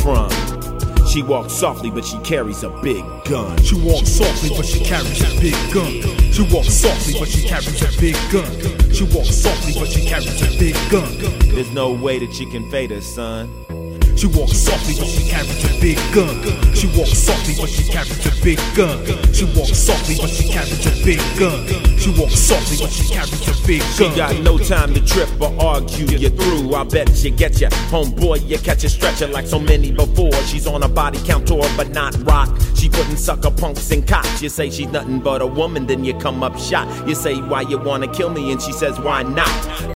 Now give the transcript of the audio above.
from. She walks softly, but she carries a big gun. She walks softly, but she carries a big gun. She walks softly, but she carries a big gun. She walks softly, but she carries a big gun. There's no way that you can fade her, son. She walks softly, but she carries a big gun. She walks softly, but she carries a big gun. She walks softly, but she carries a big gun. She walks softly, but she carries a big gun. She got no time to trip or argue you through. I bet you get ya, homeboy, you catch a stretcher like so many before. She's on a body count tour, but not rock. She putting sucker punks in cops. You say she's nothing but a woman, then you come up shot. You say why you wanna kill me, and she says why not?